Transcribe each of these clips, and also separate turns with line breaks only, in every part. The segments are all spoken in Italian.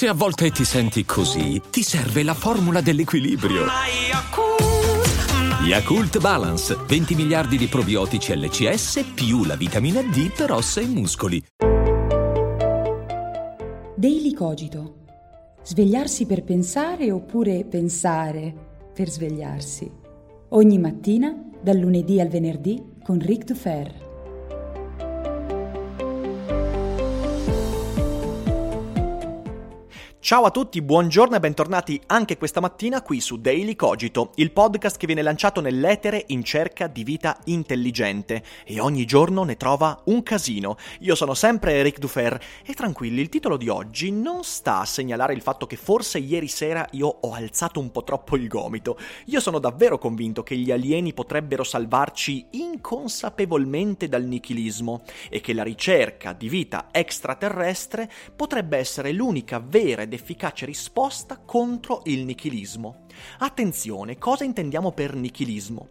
Se a volte ti senti così, ti serve la formula dell'equilibrio. Yakult Balance, 20 miliardi di probiotici LCS più la vitamina D per ossa e muscoli.
Daily Cogito. Svegliarsi per pensare oppure pensare per svegliarsi. Ogni mattina, dal lunedì al venerdì, con Ric Dufer.
Ciao a tutti, buongiorno e bentornati anche questa mattina qui su Daily Cogito, il podcast che viene lanciato nell'etere in cerca di vita intelligente e ogni giorno ne trova un casino. Io sono sempre Ric Dufer e tranquilli, il titolo di oggi non sta a segnalare il fatto che forse ieri sera io ho alzato un po' troppo il gomito. Io sono davvero convinto che gli alieni potrebbero salvarci inconsapevolmente dal nichilismo e che la ricerca di vita extraterrestre potrebbe essere l'unica vera ed efficace risposta contro il nichilismo. Attenzione, cosa intendiamo per nichilismo?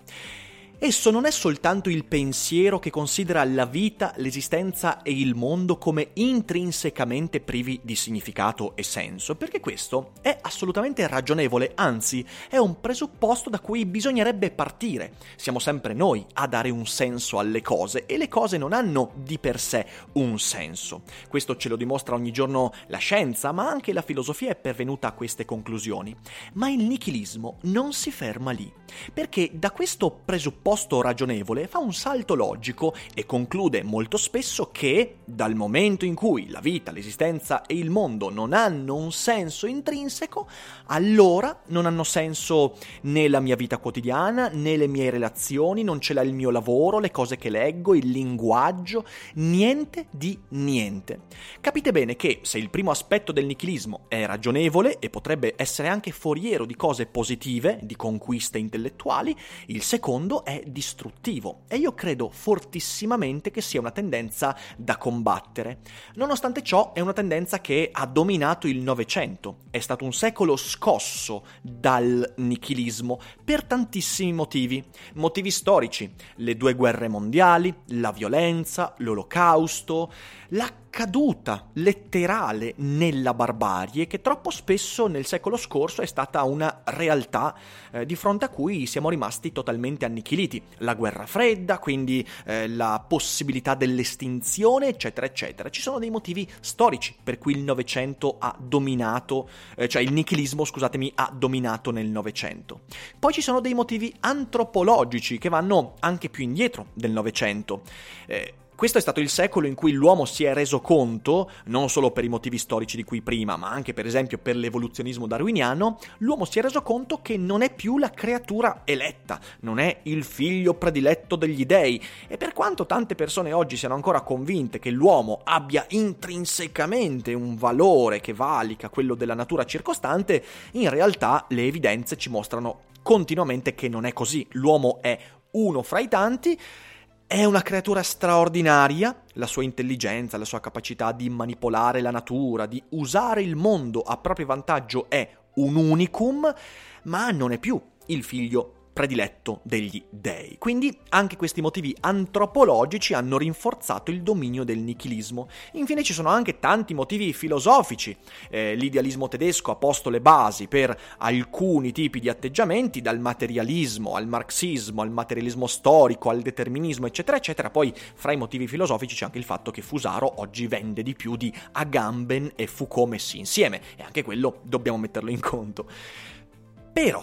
Esso non è soltanto il pensiero che considera la vita, l'esistenza e il mondo come intrinsecamente privi di significato e senso, perché questo è assolutamente ragionevole, anzi è un presupposto da cui bisognerebbe partire. Siamo sempre noi a dare un senso alle cose e le cose non hanno di per sé un senso. Questo ce lo dimostra ogni giorno la scienza, ma anche la filosofia è pervenuta a queste conclusioni. Ma il nichilismo non si ferma lì, perché da questo presupposto ragionevole fa un salto logico e conclude molto spesso che dal momento in cui la vita, l'esistenza e il mondo non hanno un senso intrinseco, allora non hanno senso né la mia vita quotidiana, né le mie relazioni, non ce l'ha il mio lavoro, le cose che leggo, il linguaggio, niente di niente. Capite bene che se il primo aspetto del nichilismo è ragionevole e potrebbe essere anche foriero di cose positive, di conquiste intellettuali, il secondo è distruttivo e io credo fortissimamente che sia una tendenza da combattere. Nonostante ciò è una tendenza che ha dominato il Novecento, è stato un secolo scosso dal nichilismo per tantissimi motivi storici, le 2 guerre mondiali, la violenza, l'olocausto, la caduta letterale nella barbarie che troppo spesso nel secolo scorso è stata una realtà di fronte a cui siamo rimasti totalmente annichiliti. La guerra fredda, quindi la possibilità dell'estinzione, eccetera, eccetera. Ci sono dei motivi storici per cui il Novecento ha dominato, cioè il nichilismo, scusatemi, ha dominato nel Novecento. Poi ci sono dei motivi antropologici che vanno anche più indietro del Novecento. Questo è stato il secolo in cui l'uomo si è reso conto, non solo per i motivi storici di cui prima, ma anche per esempio per l'evoluzionismo darwiniano, l'uomo si è reso conto che non è più la creatura eletta, non è il figlio prediletto degli dei. E per quanto tante persone oggi siano ancora convinte che l'uomo abbia intrinsecamente un valore che valica quello della natura circostante, in realtà le evidenze ci mostrano continuamente che non è così. L'uomo è uno fra i tanti. È una creatura straordinaria, la sua intelligenza, la sua capacità di manipolare la natura, di usare il mondo a proprio vantaggio è un unicum, ma non è più il figlio prediletto degli dei. Quindi anche questi motivi antropologici hanno rinforzato il dominio del nichilismo. Infine ci sono anche tanti motivi filosofici. L'idealismo tedesco ha posto le basi per alcuni tipi di atteggiamenti, dal materialismo al marxismo, al materialismo storico, al determinismo, eccetera, eccetera. Poi fra i motivi filosofici c'è anche il fatto che Fusaro oggi vende di più di Agamben e Foucault messi insieme, e anche quello dobbiamo metterlo in conto. Però,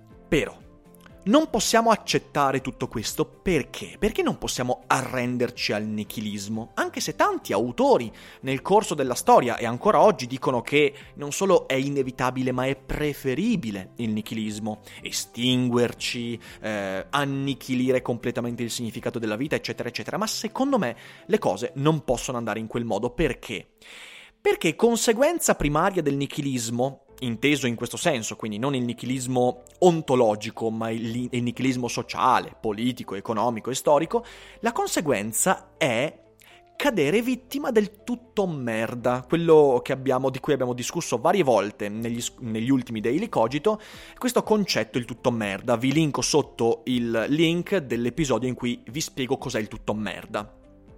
non possiamo accettare tutto questo perché? Perché non possiamo arrenderci al nichilismo? Anche se tanti autori nel corso della storia e ancora oggi dicono che non solo è inevitabile ma è preferibile il nichilismo, estinguerci, annichilire completamente il significato della vita, eccetera, eccetera. Ma secondo me le cose non possono andare in quel modo. Perché? Perché conseguenza primaria del nichilismo, inteso in questo senso, quindi non il nichilismo ontologico, ma il nichilismo sociale, politico, economico e storico, la conseguenza è cadere vittima del tutto merda, quello di cui abbiamo discusso varie volte negli ultimi Daily Cogito, questo concetto il tutto merda. Vi linko sotto il link dell'episodio in cui vi spiego cos'è il tutto merda.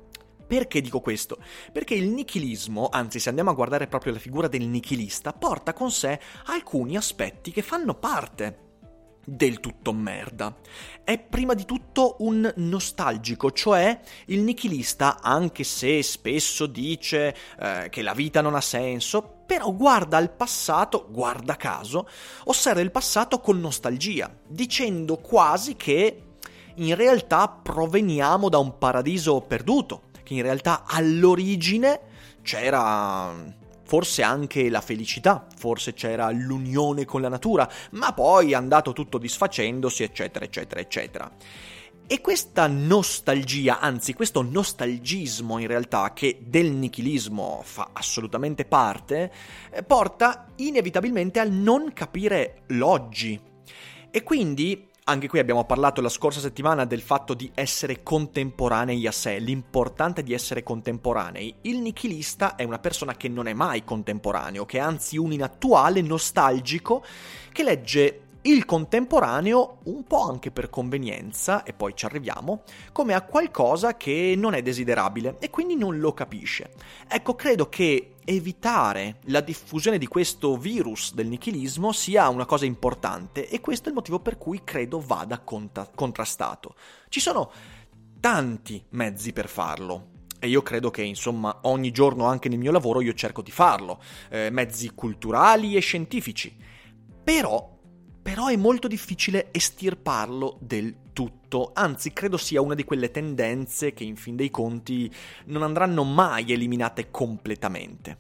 Perché dico questo? Perché il nichilismo, anzi se andiamo a guardare proprio la figura del nichilista, porta con sé alcuni aspetti che fanno parte del tutto merda. È prima di tutto un nostalgico, cioè il nichilista, anche se spesso dice che la vita non ha senso, però guarda al passato, guarda caso, osserva il passato con nostalgia, dicendo quasi che in realtà proveniamo da un paradiso perduto, che in realtà all'origine c'era forse anche la felicità, forse c'era l'unione con la natura, ma poi è andato tutto disfacendosi, eccetera, eccetera, eccetera. E questa nostalgia, anzi questo nostalgismo in realtà, che del nichilismo fa assolutamente parte, porta inevitabilmente al non capire l'oggi. E quindi anche qui abbiamo parlato la scorsa settimana del fatto di essere contemporanei a sé, l'importante di essere contemporanei. Il nichilista è una persona che non è mai contemporaneo, che è anzi un inattuale nostalgico che legge il contemporaneo, un po' anche per convenienza, e poi ci arriviamo, come a qualcosa che non è desiderabile e quindi non lo capisce. Ecco, credo che evitare la diffusione di questo virus del nichilismo sia una cosa importante e questo è il motivo per cui credo vada contrastato. Ci sono tanti mezzi per farlo. E io credo che, insomma, ogni giorno anche nel mio lavoro io cerco di farlo, mezzi culturali e scientifici. Però è molto difficile estirparlo del tutto, anzi credo sia una di quelle tendenze che in fin dei conti non andranno mai eliminate completamente.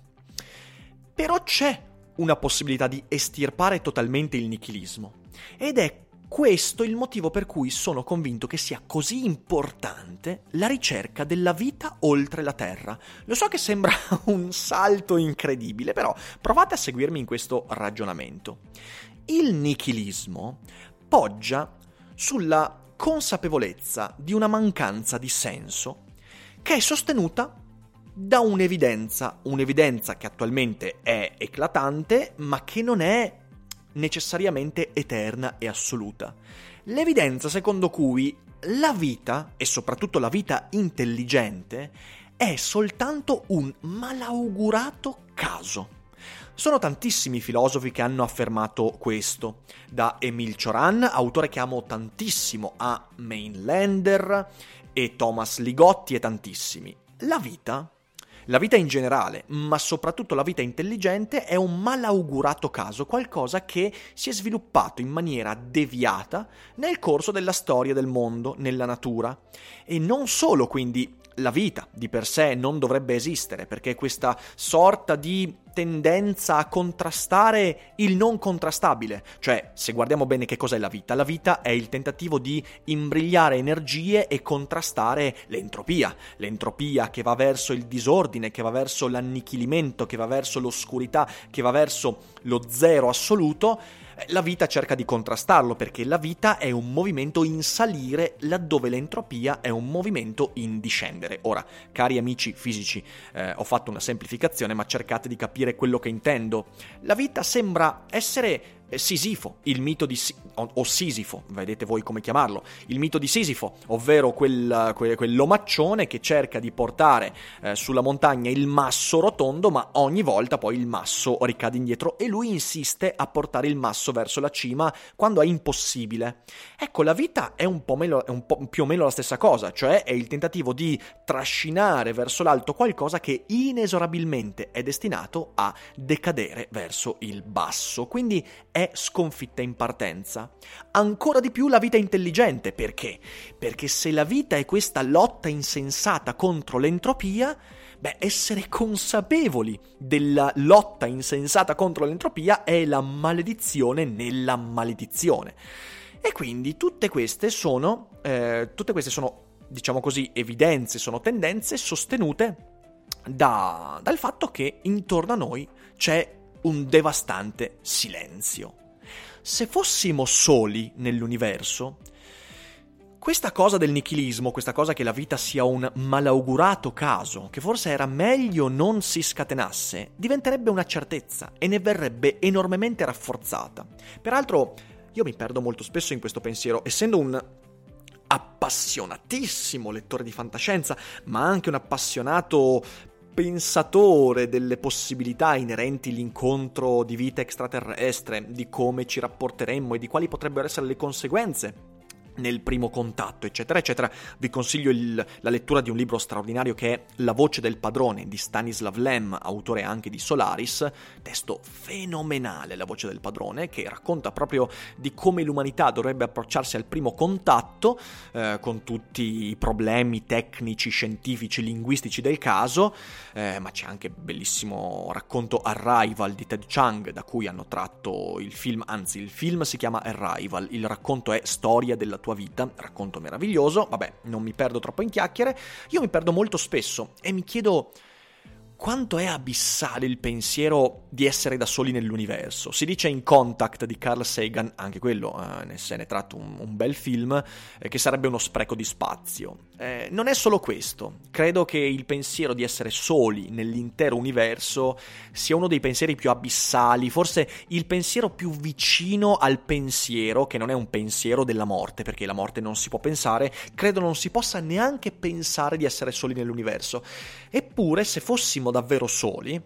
Però c'è una possibilità di estirpare totalmente il nichilismo, ed è questo il motivo per cui sono convinto che sia così importante la ricerca della vita oltre la Terra. Lo so che sembra un salto incredibile, però provate a seguirmi in questo ragionamento. Il nichilismo poggia sulla consapevolezza di una mancanza di senso che è sostenuta da un'evidenza che attualmente è eclatante, ma che non è necessariamente eterna e assoluta. L'evidenza secondo cui la vita, e soprattutto la vita intelligente, è soltanto un malaugurato caso. Sono tantissimi filosofi che hanno affermato questo, da Émile Cioran, autore che amo tantissimo, a Mainlander e Thomas Ligotti e tantissimi. La vita in generale, ma soprattutto la vita intelligente, è un malaugurato caso, qualcosa che si è sviluppato in maniera deviata nel corso della storia del mondo, nella natura. E non solo, quindi, la vita di per sé non dovrebbe esistere, perché questa sorta di tendenza a contrastare il non contrastabile. Cioè, se guardiamo bene che cos'è la vita è il tentativo di imbrigliare energie e contrastare l'entropia che va verso il disordine, che va verso l'annichilimento, che va verso l'oscurità, che va verso lo zero assoluto. La vita cerca di contrastarlo, perché la vita è un movimento in salire laddove l'entropia è un movimento in discendere. Ora, cari amici fisici, ho fatto una semplificazione, ma cercate di capire quello che intendo. La vita sembra essere Sisifo, il mito di o Sisifo, vedete voi come chiamarlo, il mito di Sisifo, ovvero quell'omaccione che cerca di portare sulla montagna il masso rotondo, ma ogni volta poi il masso ricade indietro e lui insiste a portare il masso verso la cima quando è impossibile. Ecco, la vita è un po' più o meno la stessa cosa, cioè è il tentativo di trascinare verso l'alto qualcosa che inesorabilmente è destinato a decadere verso il basso, quindi è sconfitta in partenza. Ancora di più la vita intelligente, perché? Perché se la vita è questa lotta insensata contro l'entropia, essere consapevoli della lotta insensata contro l'entropia è la maledizione nella maledizione. E quindi tutte queste sono, diciamo così, evidenze, sono tendenze sostenute dal fatto che intorno a noi c'è un devastante silenzio. Se fossimo soli nell'universo, questa cosa del nichilismo, questa cosa che la vita sia un malaugurato caso, che forse era meglio non si scatenasse, diventerebbe una certezza e ne verrebbe enormemente rafforzata. Peraltro, io mi perdo molto spesso in questo pensiero, essendo appassionatissimo lettore di fantascienza, ma anche un appassionato pensatore delle possibilità inerenti all'incontro di vita extraterrestre, di come ci rapporteremmo e di quali potrebbero essere le conseguenze nel primo contatto, eccetera, eccetera, vi consiglio la lettura di un libro straordinario che è La voce del padrone di Stanislav Lem, autore anche di Solaris, testo fenomenale, La voce del padrone, che racconta proprio di come l'umanità dovrebbe approcciarsi al primo contatto, con tutti i problemi tecnici, scientifici, linguistici del caso, ma c'è anche bellissimo racconto Arrival di Ted Chiang, da cui hanno tratto il film, anzi il film si chiama Arrival, il racconto è Storia della tua vita, racconto meraviglioso. Vabbè, non mi perdo troppo in chiacchiere, io mi perdo molto spesso e mi chiedo quanto è abissale il pensiero di essere da soli nell'universo. Si dice in Contact di Carl Sagan, anche quello se ne è tratto un bel film, che sarebbe uno spreco di spazio. Non è solo questo, credo che il pensiero di essere soli nell'intero universo sia uno dei pensieri più abissali, forse il pensiero più vicino al pensiero, che non è un pensiero della morte, perché la morte non si può pensare, credo non si possa neanche pensare di essere soli nell'universo. Eppure, se fossimo davvero soli,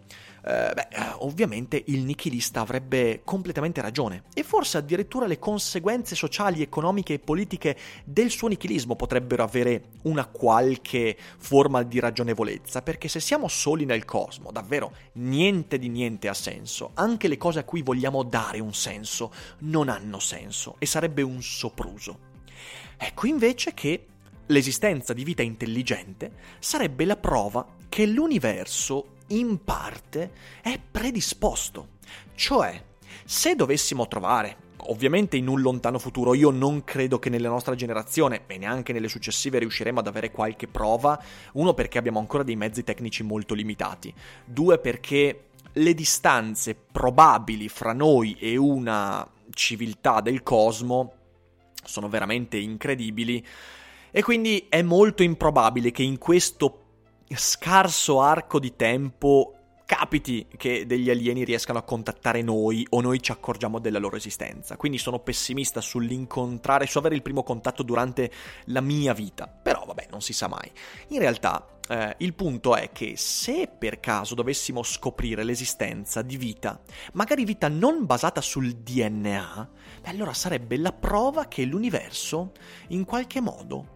ovviamente il nichilista avrebbe completamente ragione e forse addirittura le conseguenze sociali, economiche e politiche del suo nichilismo potrebbero avere una qualche forma di ragionevolezza, perché se siamo soli nel cosmo, davvero niente di niente ha senso, anche le cose a cui vogliamo dare un senso non hanno senso e sarebbe un sopruso. Ecco invece che l'esistenza di vita intelligente sarebbe la prova che l'universo in parte è predisposto. Cioè, se dovessimo trovare, ovviamente in un lontano futuro, io non credo che nella nostra generazione e neanche nelle successive riusciremo ad avere qualche prova, uno perché abbiamo ancora dei mezzi tecnici molto limitati, due perché le distanze probabili fra noi e una civiltà del cosmo sono veramente incredibili e quindi è molto improbabile che in questo scarso arco di tempo capiti che degli alieni riescano a contattare noi o noi ci accorgiamo della loro esistenza. Quindi sono pessimista su avere il primo contatto durante la mia vita. Però vabbè, non si sa mai. In realtà il punto è che se per caso dovessimo scoprire l'esistenza di vita, magari vita non basata sul DNA, allora sarebbe la prova che l'universo in qualche modo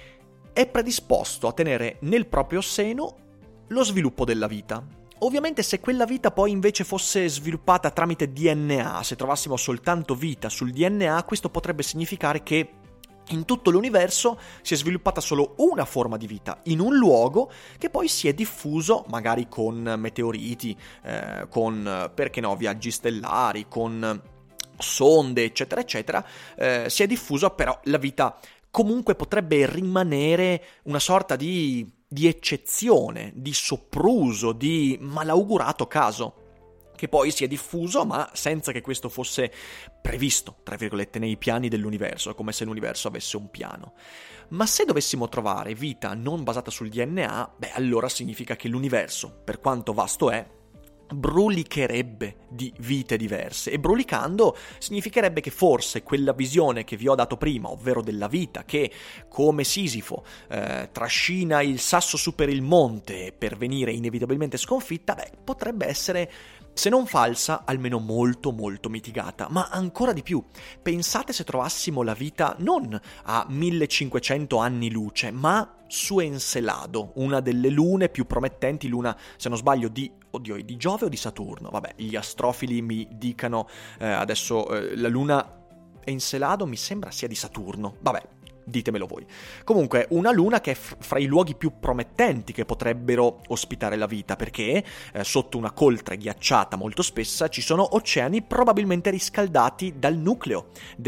è predisposto a tenere nel proprio seno lo sviluppo della vita. Ovviamente se quella vita poi invece fosse sviluppata tramite DNA, se trovassimo soltanto vita sul DNA, questo potrebbe significare che in tutto l'universo si è sviluppata solo una forma di vita, in un luogo che poi si è diffuso, magari con meteoriti, con, perché no, viaggi stellari, con sonde, eccetera, eccetera, si è diffuso, però la vita comunque potrebbe rimanere una sorta di eccezione, di sopruso, di malaugurato caso, che poi si è diffuso ma senza che questo fosse previsto, tra virgolette, nei piani dell'universo, come se l'universo avesse un piano. Ma se dovessimo trovare vita non basata sul DNA, allora significa che l'universo, per quanto vasto è, brulicherebbe di vite diverse, e brulicando significherebbe che forse quella visione che vi ho dato prima, ovvero della vita che come Sisifo trascina il sasso su per il monte per venire inevitabilmente sconfitta, potrebbe essere, se non falsa, almeno molto molto mitigata. Ma ancora di più, pensate se trovassimo la vita non a 1500 anni luce, ma su Encelado, una delle lune più promettenti, luna, se non sbaglio, di Giove o di Saturno? Vabbè, gli astrofili mi dicano adesso la luna Encelado mi sembra sia di Saturno, vabbè, ditemelo voi. Comunque, una luna che è fra i luoghi più promettenti che potrebbero ospitare la vita, perché sotto una coltre ghiacciata molto spessa ci sono oceani probabilmente riscaldati dal nucleo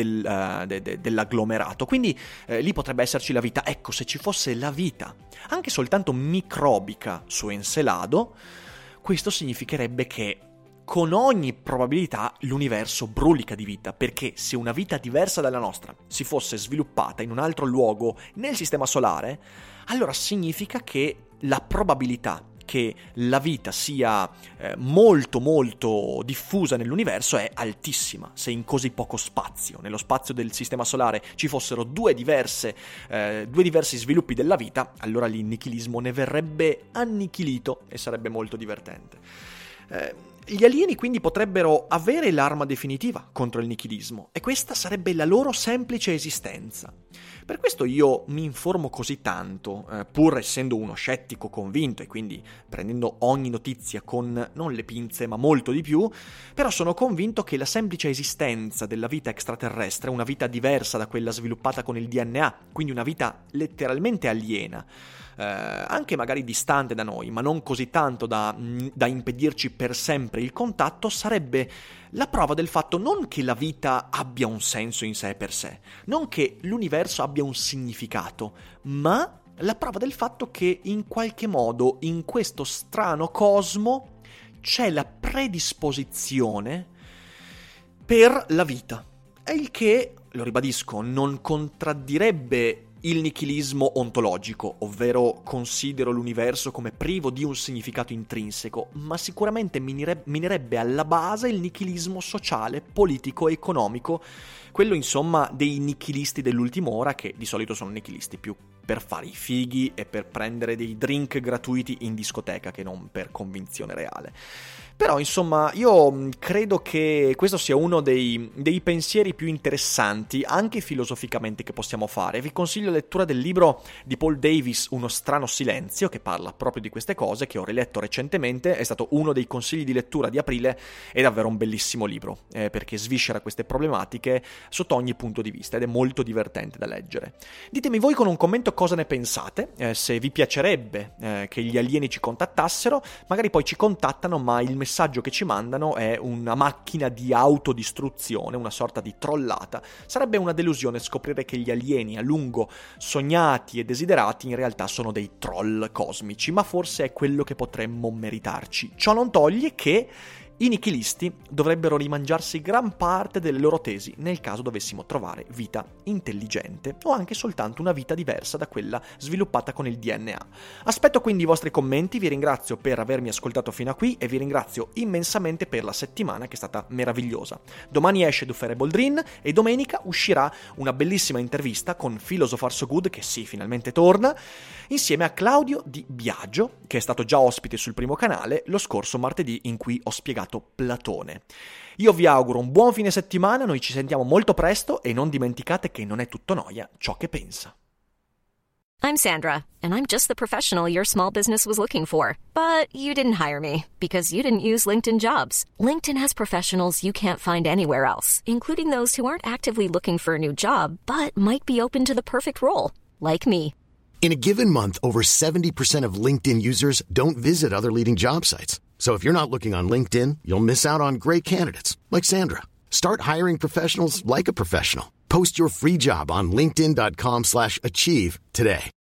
dell'agglomerato, quindi lì potrebbe esserci la vita. Ecco, se ci fosse la vita, anche soltanto microbica, su Encelado, questo significherebbe che con ogni probabilità l'universo brulica di vita, perché se una vita diversa dalla nostra si fosse sviluppata in un altro luogo nel sistema solare, allora significa che la probabilità che la vita sia molto molto diffusa nell'universo è altissima. Se in così poco spazio, nello spazio del sistema solare, ci fossero due diversi sviluppi della vita, allora il nichilismo ne verrebbe annichilito e sarebbe molto divertente. Gli alieni quindi potrebbero avere l'arma definitiva contro il nichilismo, e questa sarebbe la loro semplice esistenza. Per questo io mi informo così tanto, pur essendo uno scettico convinto e quindi prendendo ogni notizia con non le pinze ma molto di più, però sono convinto che la semplice esistenza della vita extraterrestre, una vita diversa da quella sviluppata con il DNA, quindi una vita letteralmente aliena, anche magari distante da noi, ma non così tanto da impedirci per sempre il contatto, sarebbe la prova del fatto non che la vita abbia un senso in sé per sé, non che l'universo abbia un significato, ma la prova del fatto che in qualche modo in questo strano cosmo c'è la predisposizione per la vita, e il che, lo ribadisco, non contraddirebbe il nichilismo ontologico, ovvero considero l'universo come privo di un significato intrinseco, ma sicuramente minerebbe alla base il nichilismo sociale, politico e economico, quello insomma dei nichilisti dell'ultima ora, che di solito sono nichilisti più per fare i fighi e per prendere dei drink gratuiti in discoteca che non per convinzione reale. Però insomma io credo che questo sia uno dei pensieri più interessanti anche filosoficamente che possiamo fare. Vi consiglio la lettura del libro di Paul Davies, Uno strano silenzio, che parla proprio di queste cose, che ho riletto recentemente. È stato uno dei consigli di lettura di aprile, è davvero un bellissimo libro, perché sviscera queste problematiche sotto ogni punto di vista ed è molto divertente da leggere. Ditemi voi con un commento cosa ne pensate, se vi piacerebbe che gli alieni ci contattassero. Magari poi ci contattano, ma il messaggio che ci mandano è una macchina di autodistruzione, una sorta di trollata. Sarebbe una delusione scoprire che gli alieni a lungo sognati e desiderati in realtà sono dei troll cosmici, ma forse è quello che potremmo meritarci. Ciò non toglie che i nichilisti dovrebbero rimangiarsi gran parte delle loro tesi nel caso dovessimo trovare vita intelligente o anche soltanto una vita diversa da quella sviluppata con il DNA. Aspetto quindi i vostri commenti, vi ringrazio per avermi ascoltato fino a qui e vi ringrazio immensamente per la settimana che è stata meravigliosa. Domani esce Dufere Boldrin e domenica uscirà una bellissima intervista con Philosopher So Good, che sì, finalmente torna, insieme a Claudio Di Biagio, che è stato già ospite sul primo canale lo scorso martedì in cui ho spiegato Platone. Io vi auguro un buon fine settimana, noi ci sentiamo molto presto e non dimenticate che non è tutto noia ciò che pensa.
I'm Sandra, and I'm just the professional your small business was looking for. But you didn't hire me because you didn't use LinkedIn Jobs. LinkedIn has professionals you can't find anywhere else, including those who aren't actively looking for a new job, but might be open to the perfect role, like me.
In a given month, over 70% of LinkedIn users don't visit other leading job sites. So if you're not looking on LinkedIn, you'll miss out on great candidates like Sandra. Start hiring professionals like a professional. Post your free job on linkedin.com/achieve today.